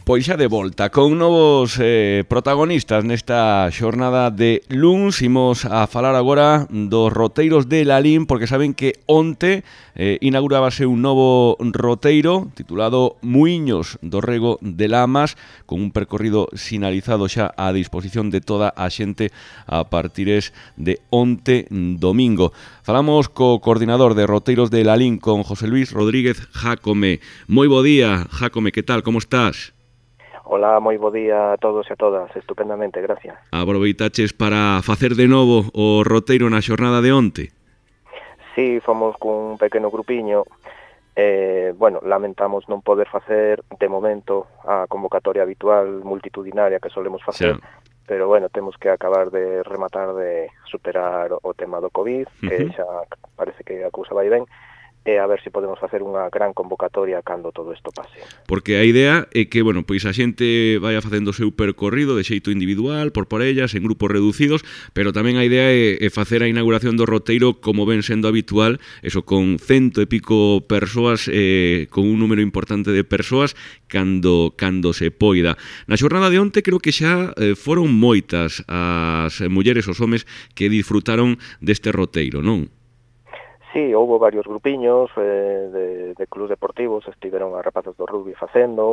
Pois xa de volta, con novos protagonistas nesta xornada de luns. Imos a falar agora dos roteiros de Lalín, porque saben que onte inaugurábase un novo roteiro titulado Muiños do Rego de Lamas, con un percorrido sinalizado xa a disposición de toda a xente a partires de onte domingo. Falamos co coordinador de roteiros de Lalín, con José Luis Rodríguez Jácome. Moi bo día, Jácome, que tal, como estás? Hola, moi bo día a todos e a todas, estupendamente, gracias. Aproveitaches para facer de novo o roteiro na xornada de onte? Sí, fomos cun pequeno grupiño, bueno, lamentamos non poder facer de momento a convocatoria habitual multitudinaria que solemos facer, pero bueno, temos que acabar de rematar de superar o tema do COVID, que xa parece que a cousa vai ben, e a ver se podemos facer unha gran convocatoria cando todo isto pase. Porque a idea é que, bueno, pois a xente vaya facendo o seu percorrido de xeito individual, por parellas, en grupos reducidos, pero tamén a idea é facer a inauguración do roteiro como ven sendo habitual, eso, con 100 e pico persoas, con un número importante de persoas, cando se poida. Na xornada de onte creo que xa foron moitas as mulleres, os homes que disfrutaron deste roteiro, non? Sí, houve varios grupiños de clubs deportivos, estiveron as rapazas do rugby facendo,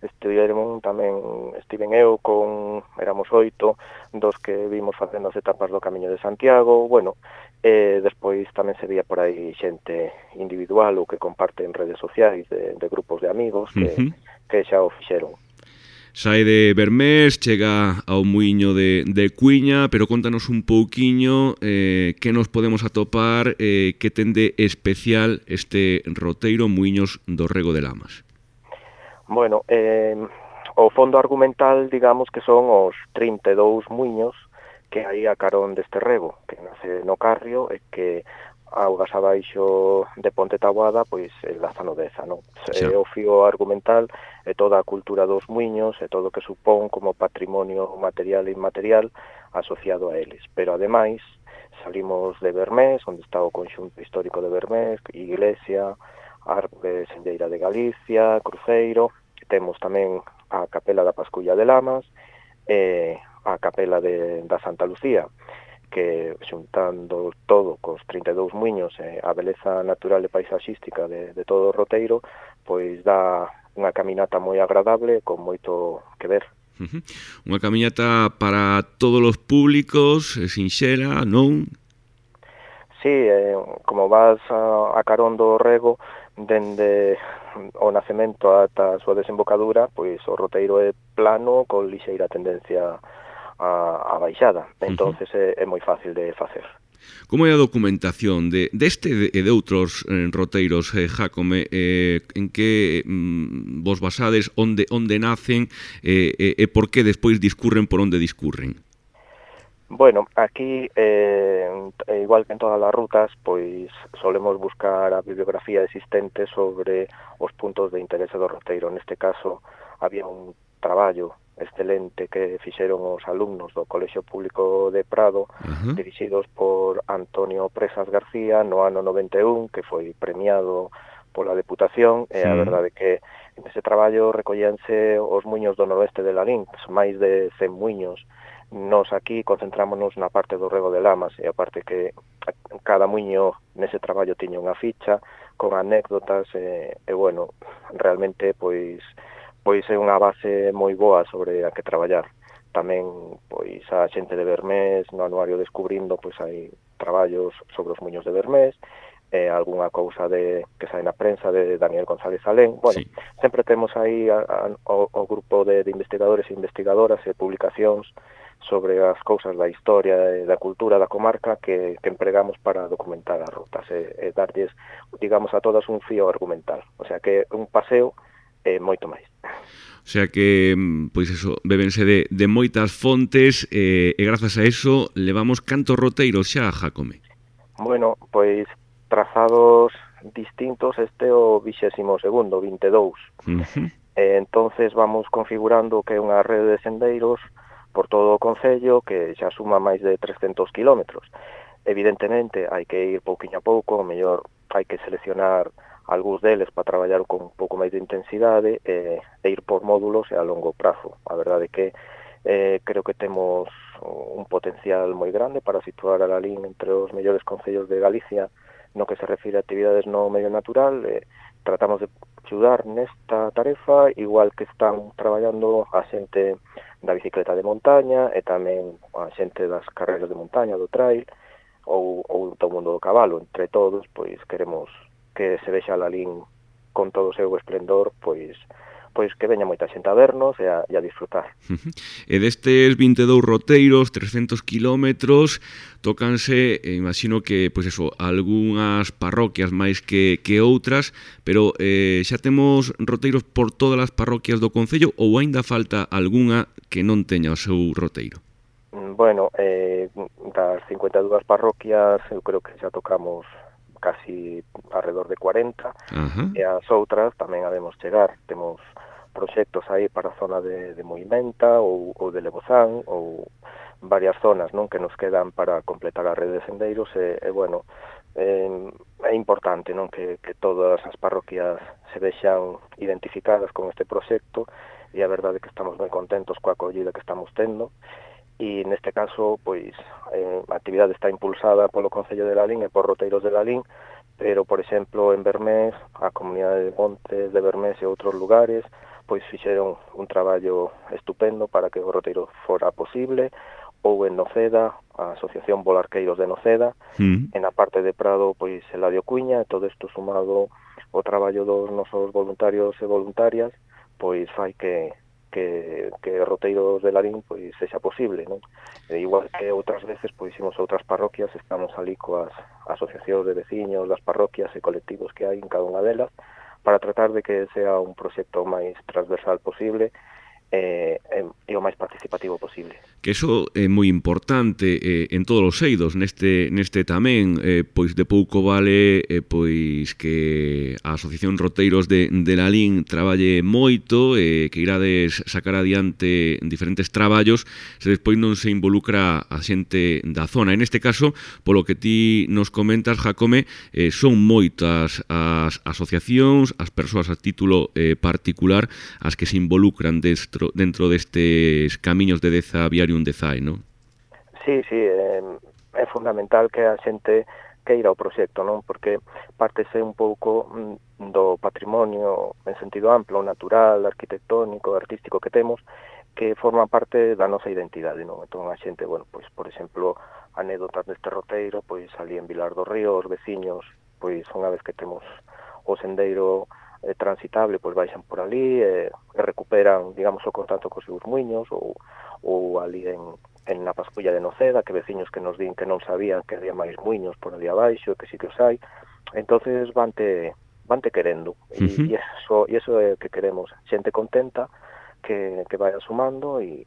estiven eu éramos 8, dos que vimos facendo as etapas do Camiño de Santiago, bueno, despois tamén se vía por aí xente individual ou que comparte en redes sociais de grupos de amigos que xa o fixeron. Sae de Bermés, chega ao muiño de Cuiña, pero contanos un pouquiño que nos podemos atopar, que ten de especial este roteiro Muiños do Rego de Lamas. Bueno, o fondo argumental, digamos que son os 32 muiños que hai a carón deste rego, que nace no Carrio e que augas abaixo de Ponte Taboada, pois enlaza no Deza, non? O fío argumental e toda a cultura dos muiños e todo o que supón como patrimonio material e inmaterial asociado a eles. Pero, ademais, salimos de Bermés, onde está o conxunto histórico de Bermés, Iglesia, Árbore Senlleira de Galicia, Cruceiro, temos tamén a Capela da Pasculla de Lamas e a Capela da Santa Lucía, que xuntando todo cos 32 muiños a beleza natural e paisaxística de todo o roteiro, pois dá unha caminata moi agradable con moito que ver. Unha caminata para todos os públicos, sinxela, non? Sí, como vas a carón do rego, dende o nacemento ata a súa desembocadura, pois o roteiro é plano con lixeira tendencia a baixada, entonces é moi fácil de facer. Como é a documentación deste e de outros roteiros, Jácome, en que vos basades, onde nacen e por que despois discurren por onde discurren? Bueno, aquí, igual que en todas as rutas, pois solemos buscar a bibliografía existente sobre os puntos de interese do roteiro. Neste caso, había un traballo excelente que fixeron os alumnos do Colexio Público de Prado, dirixidos por Antonio Presas García no ano 91, que foi premiado pola Deputación, e a verdade que nese traballo recollíanse os muiños do noroeste de Lalín, máis de 100 muiños. Nos aquí concentrámonos na parte do Rego de Lamas, e aparte que cada muiño nese traballo tiña unha ficha con anécdotas, e bueno, realmente pois é unha base moi boa sobre a que traballar. Tamén, pois, a xente de Bermés, no anuario Descubrindo, pois hai traballos sobre os muiños de Bermés, algunha cousa que sai na prensa de Daniel González Alén. Bueno, sempre temos aí o grupo de investigadores e investigadoras e publicacións sobre as cousas da historia e da cultura da comarca que empregamos para documentar as rutas e darlles, digamos, a todas un fío argumental. O sea que un paseo moito máis. O sea que, pois eso, bébense de moitas fontes e grazas a eso levamos cantos roteiros xa, Jácome? Bueno, pois trazados distintos, este o 22º, 22. Entonces vamos configurando que é unha rede de sendeiros por todo o concello que xa suma máis de 300 kilómetros. Evidentemente hai que ir pouquiño a pouco, o mellor hai que seleccionar algúns deles para traballar con un pouco máis de intensidade e ir por módulos e a longo prazo. A verdade é que creo que temos un potencial moi grande para situar a Lalín entre os mellores concellos de Galicia no que se refire a actividades no medio natural. Tratamos de axudar nesta tarefa, igual que están traballando a xente da bicicleta de montaña e tamén a xente das carreiras de montaña, do trail, ou do mundo do cabalo. Entre todos, pois queremos que se vexa a Lalín con todo o seu esplendor, pois que veña moita xente a vernos e a disfrutar. E destes 22 roteiros, 300 kilómetros, tócanse, imagino que, pois eso, algunhas parroquias máis que outras, pero xa temos roteiros por todas as parroquias do concello ou aínda falta algunha que non teña o seu roteiro? Bueno, das 52 parroquias eu creo que xa tocamos casi alrededor de 40, e as outras tamén habemos chegar. Temos proxectos aí para a zona de Moimenta ou de Lebozán, ou varias zonas, non, que nos quedan para completar a rede de sendeiros. Bueno, é importante, non, que todas as parroquias se vexan identificadas con este proxecto, e a verdade é que estamos moi contentos coa acollida que estamos tendo. E neste caso, pois, a actividade está impulsada polo Concello de Lalín e por Roteiros de Lalín, pero, por exemplo, en Bermés, a comunidade de Montes de Bermés e outros lugares, pois fixeron un traballo estupendo para que o roteiro fora posible, ou en Noceda, a Asociación Volarqueiros de Noceda, en a parte de Prado, pois, Eladio Cuiña, e todo isto sumado ao traballo dos nosos voluntarios e voluntarias, pois fai que Roteiros de Lalín pois sexa posible, non? Igual que outras veces pois imos a outras parroquias, estamos ali coas asociacións de veciños das parroquias e colectivos que hai en cada unha delas para tratar de que sea un proxecto máis transversal posible e o máis participativo posible. Que iso é moi importante en todos os eidos, neste tamén, pois de pouco vale pois que a Asociación Roteiros de Lalín traballe moito, que irades sacar adiante diferentes traballos se despois non se involucra a xente da zona. En este caso, polo que ti nos comentas, Jacome, son moitas as asociacións, as persoas a título particular as que se involucran dentro destes camiños de Deza Viario un Dezai, non? Sí, é fundamental que a xente queira o proxecto, non? Porque partese un pouco do patrimonio en sentido amplo, natural, arquitectónico, artístico que temos, que forma parte da nosa identidade, non? Entón a xente, bueno, pois, por exemplo, anécdotas deste roteiro, pois ali en Vilar do Río, os veciños, pois unha vez que temos o sendeiro transitable, pois baixan por ali e recuperan, digamos, o contacto cos seus muiños, ou ali en na Pasculla de Noceda, que veciños que nos din que non sabían que había máis muiños por ali abaixo, que sí que os hai. Entonces vante querendo, e iso é o que queremos, xente contenta que vaya sumando e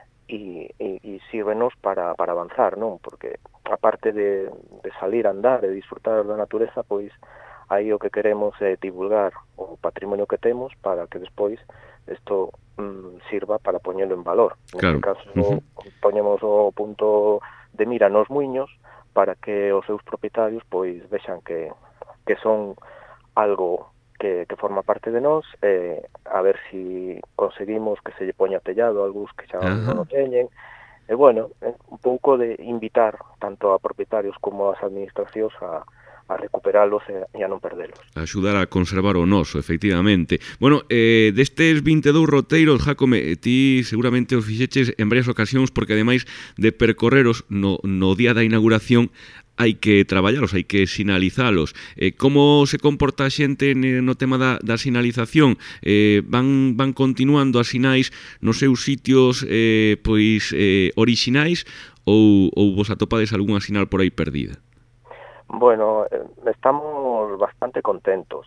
sírvenos para avanzar, non? Porque aparte de salir a andar e disfrutar da natureza, pois aí o que queremos é divulgar o patrimonio que temos para que despois isto sirva para poñelo en valor. Claro. Neste caso, poñemos o punto de mira nos muiños para que os seus propietarios pois vexan que son algo que forma parte de nós, a ver si conseguimos que se lle poña tellado a algúns que xa non o teñen. E bueno, un pouco de invitar tanto a propietarios como as administracións a recuperalos e a non perdelos. Axudar a conservar o noso, efectivamente. Bueno, destes 22 roteiros, Jacome, ti seguramente os fixeches en varias ocasións, porque ademais de percorreros no día da inauguración, hai que traballalos, hai que sinalizalos. Como se comporta a xente no tema da sinalización? Van continuando as sinais nos seus sitios orixinais ou vos atopades algunha sinal por aí perdida? Bueno, estamos bastante contentos.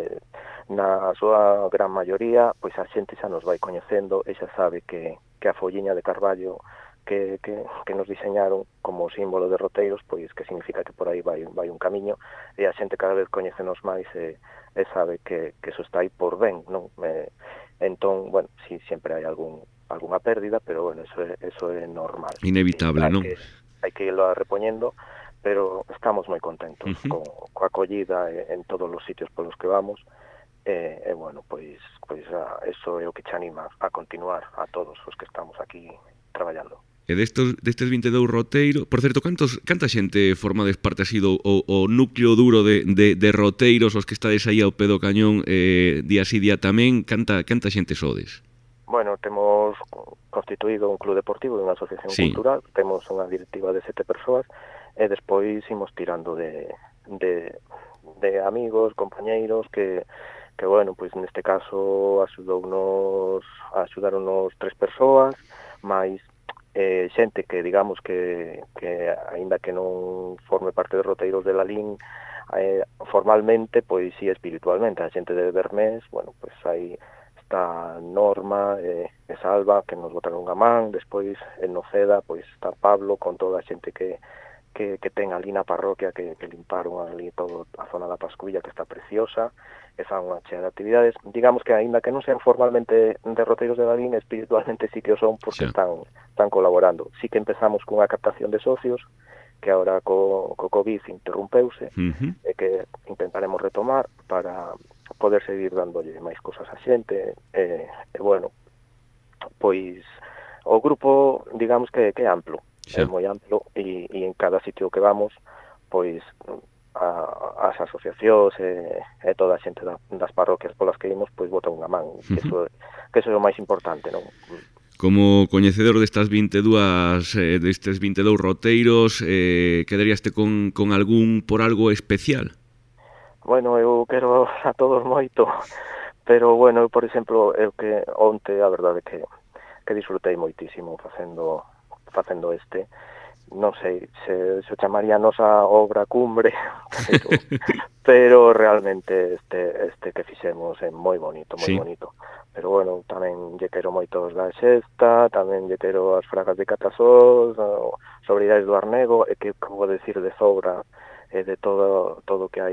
Na súa gran maioría, pois a xente xa nos vai coñecendo e xa sabe que a folliña de carballo que nos diseñaron como símbolo de roteiros, pois que significa que por aí vai un camiño, e a xente cada vez coñecenos máis e sabe que eso está aí por ben, non? Entón, bueno, si sempre hai algunha pérdida, pero bueno, eso é normal. Inevitable, non? Hai que irlo repoñendo, pero estamos moi contentos coa acollida en todos os sitios polos que vamos, e bueno, pois eso é o que che anima a continuar a todos os que estamos aquí traballando. E destes 22 roteiros, por certo, canta xente formades parte así o núcleo duro de roteiros, os que estades aí ao pé do cañón día sí día tamén, canta xente sodes? Bueno, temos constituído un club deportivo e unha asociación cultural, temos unha directiva de 7 persoas, e despois imos tirando de amigos, compañeiros que bueno, pois neste caso axudaronos 3 persoas, máis xente que digamos que aínda que non forme parte de Roteiros de Lalín formalmente, pois si espiritualmente, a xente de Bermés, bueno, pois aí está Norma e Salva que nos botaron unha man, despois en Noceda pois está Pablo con toda a xente que ten ali na parroquia que limparon ali toda a zona da Pascuilla, que está preciosa, e fan unha chea de actividades, digamos que aínda que non sean formalmente de Roteiros de Lalín, espiritualmente sí que o son porque están colaborando. Sí que empezamos cunha captación de socios que agora co COVID interrumpeuse, e que intentaremos retomar para poder seguir dándolle máis cosas a xente, e bueno, pois o grupo, digamos que é amplo, é moi amplo, e en cada sitio que vamos, pois as asociacións e toda a xente das parroquias polas que imos, pois bota unha man, que eso é o máis importante, non? Como coñecedor destes 22 roteiros, quedaríaste con algo especial? Bueno, eu quero a todos moito, pero bueno, eu, por exemplo, que onte a verdade que disfrutei moitísimo facendo este, non sei se o chamaría a nosa obra cumbre, pero realmente este que fixemos é moi bonito, bonito. Pero bueno, tamén lle quero moito os da Xesta, tamén lle quero as fragas de Catasós, Sobridades do Arnego, e que vou decir de Zobra, e de todo que hai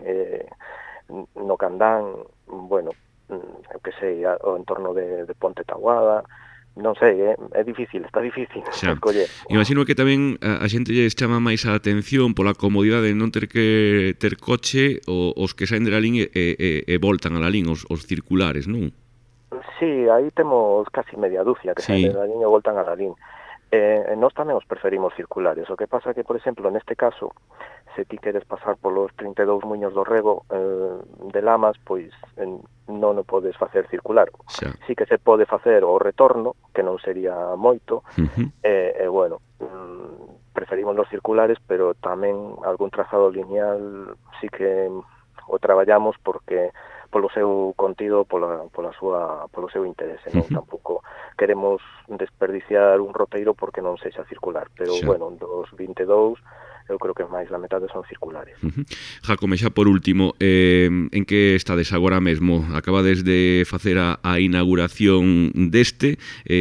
no Candán, bueno, eu que sei, o entorno de Ponte Taguada, non sei, é difícil, está difícil escoller. Imagino que tamén a xente lle chama máis a atención pola comodidade de non ter que ter coche os que saen de Lalín e voltan a Lalín, os circulares, non? Sí, aí temos casi media dúcia que saen de Lalín e voltan a Lalín. Nós tamén os preferimos circulares. O que pasa que, por exemplo, neste caso, se ti queres pasar polos 32 muiños do Rego de Lamas, pois non o podes facer circular. Sí que se pode facer o retorno, que non sería moito, e bueno, preferimos los circulares, pero tamén algún trazado lineal sí que o traballamos porque polo seu contido, polo seu interese, non? Tampouco queremos desperdiciar un roteiro porque non sexa circular, pero bueno, dos 22 eu creo que máis da metade son circulares. Jácome, xa por último, en que estades agora mesmo? Acabades de facer a inauguración deste,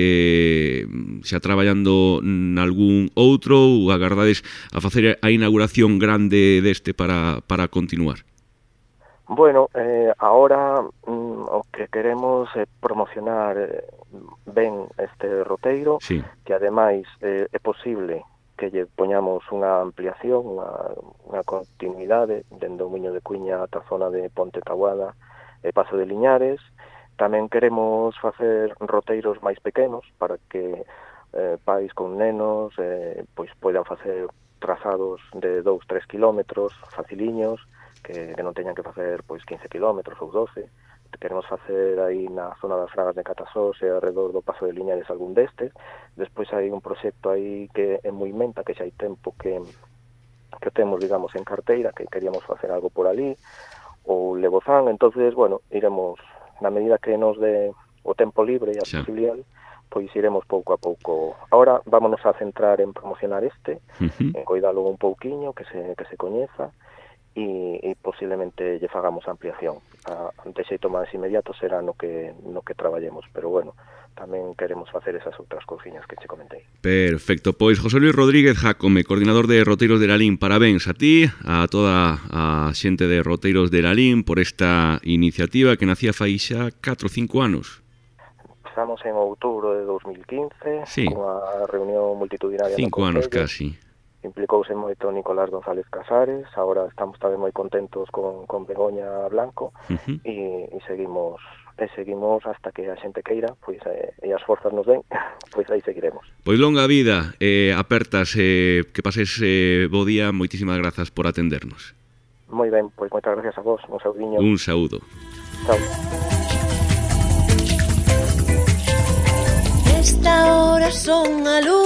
xa traballando nalgún outro, ou agardades a facer a inauguración grande deste para continuar? Bueno, ahora o que queremos é promocionar ben este roteiro, que ademais é posible que lle poñamos unha ampliación, unha continuidade dende o Miño de Cuiña ata a zona de Ponte Taguada e Paso de Liñares. Tamén queremos facer roteiros máis pequenos para que pais con nenos pois poidan facer trazados de 2-3 kilómetros faciliños, que non teñan que facer pois 15 kilómetros ou 12. Queremos facer aí na zona das Fragas de Catasós e alrededor do Paso de Liñares algún destes. Despois hai un proxecto aí que é moi menta, que xa hai tempo que temos, digamos, en carteira, que queríamos facer algo por ali, ou Lebozán. Entonces, bueno, iremos, na medida que nos dé o tempo libre e a posibilidade, pois iremos pouco a pouco. Ahora vámonos a centrar en promocionar en coidalo un pouquiño, que se coñeza, e posiblemente lle fagamos ampliación. De xeito máis inmediato será no que traballemos, pero bueno, tamén queremos facer esas outras cousiñas que che comentei. Perfecto, pois José Luis Rodríguez Jácome, coordinador de Roteiros de Lalín, parabéns a ti, a toda a xente de Roteiros de Lalín por esta iniciativa que nacía fai xa 4 ou 5 anos. Empezamos en outubro de 2015, cunha reunión multitudinaria no Concello. 5 anos casi. implicouse moito Nicolás González Casares, agora estamos tamén moi contentos con Begoña Blanco, e seguimos hasta que a xente queira, pois e as forzas nos den, pois aí seguiremos. Pois longa vida, apertas, que pases bo día, moitísimas grazas por atendernos. Moi ben, pois moitas gracias a vos, un saudiño. Un saúdo. Chao. Esta hora son a luz